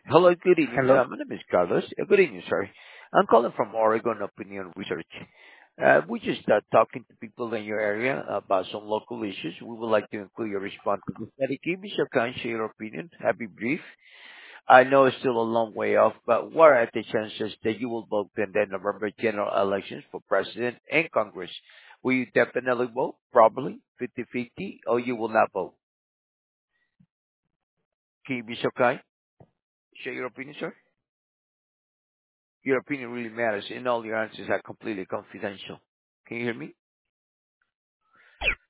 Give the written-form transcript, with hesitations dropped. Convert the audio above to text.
Hello, good evening. Hello. My name is Carlos. Good evening, sorry. I'm calling from Oregon Opinion Research. We just talking to people in your area about some local issues. We would like to include your response to this. Give me some kind, share your opinion. Be brief. I know it's still a long way off, but what are the chances that you will vote in the November general elections for president and Congress? Will you definitely vote? Probably 50-50, or you will not vote? Can you be so kind? Share your opinion, sir. Your opinion really matters, and all your answers are completely confidential. Can you hear me?